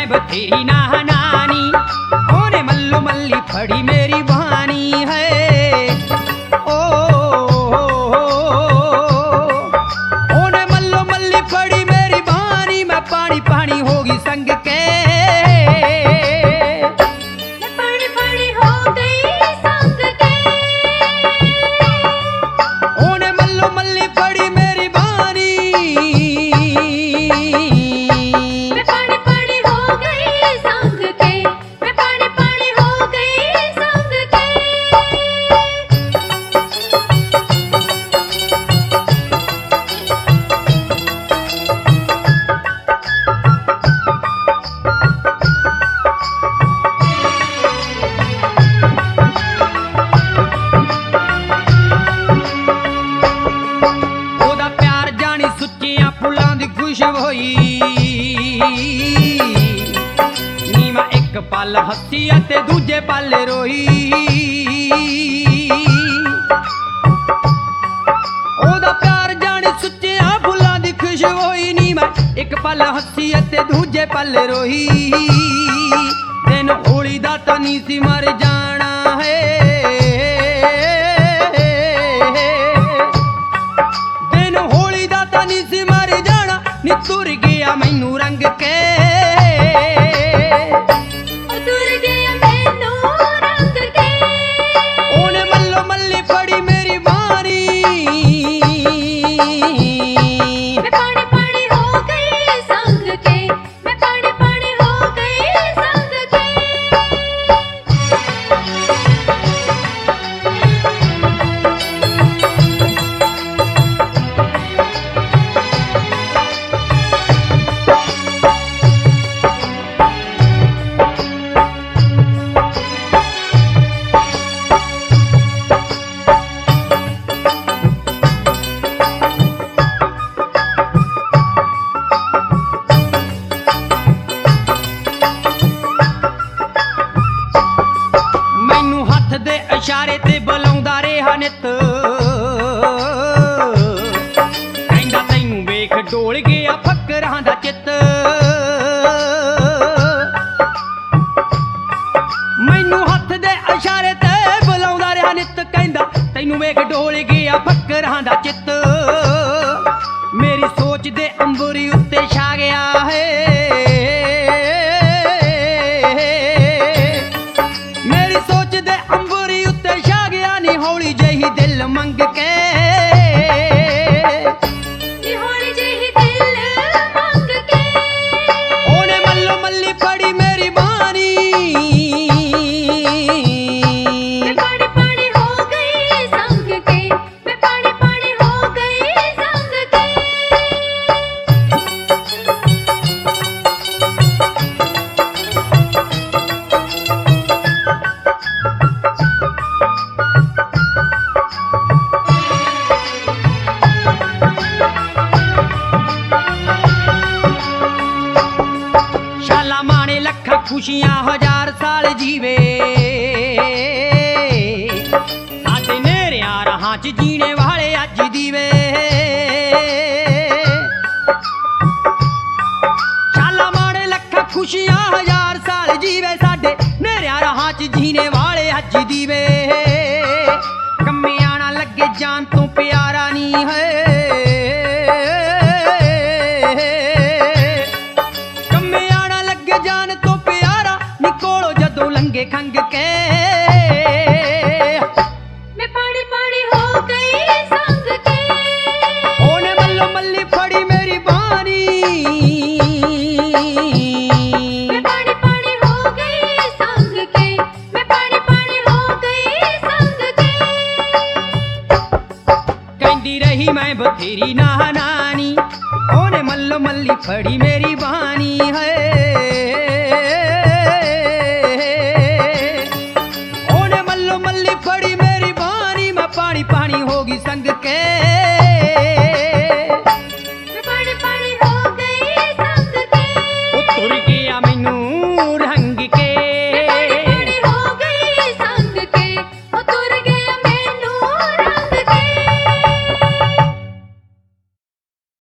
बथेरी नानी, ओने मल्लो मल्ली फड़ी मेरी बानी है। ओ ओने मल्लो मल्ली फड़ी मेरी बानी, मैं पानी पानी होगी संग के। नीमा एक पल हसी ते दूजे पल रोई, ओदा प्यार जाने सुच्चिया फुल्लां दी खुश होई। नीमा एक पल हसी ते दूजे पल रोई, दिन होली दा तां नी सी मर जाना है। दिन होली दा तां नी सी मर जाना, नी तुर गया मैनू रंग के। तुर गया मैनू रंग के, ओने मल्लो मल्ली फड़ी मेरी बानी, मैं पानी पानी हो गई संग के, मैं पानी पानी हो गई संग के। इशारे ते बुलाउंदा रेहा नित, कहंदा तैनू वेख डोल गया फकरां दा चित। मैनू हथ दे इशारे ते बुलाउंदा रेहा नित, कहंदा तैनू वेख डोल गया फकरां दा चित। मेरी सोच दे अंबरी उत्ते छा गया है, मेरी सोच दे अंबरी उत्ते छा गया नी हौली जही दिल मंग के। नी हौली जही दिल मंग के, ओने मल्लो मल्ली फड़ी मेरी बानी, मैं पानी पानी हो गई संग के, मैं पानी पानी हो गई संग के। खुशियां हजार साल जीवे, साडे नेरिया राहां च जीने वाले अज दीवे। शाला माणे लखा खुशियां हजार साल जीवे, साडे नेरिया राहां च जीने वाले अज दीवे। कम्मे आना लगे जान तो प्यारा नी है, कम्मे आना लगे जान तो निकोलो जदों लंघे खंग के। मैं पानी पानी हो गई संग के, ओने मल्लो मल्ली फड़ी मेरी बानी, मैं पानी पानी हो गई संग के, मैं पानी पानी हो गई संग के। कहंदी रही मैं बथेरी नानी, ओने मल्लो मल्ली फड़ी मेरी बानी है। पानी होगी संग के।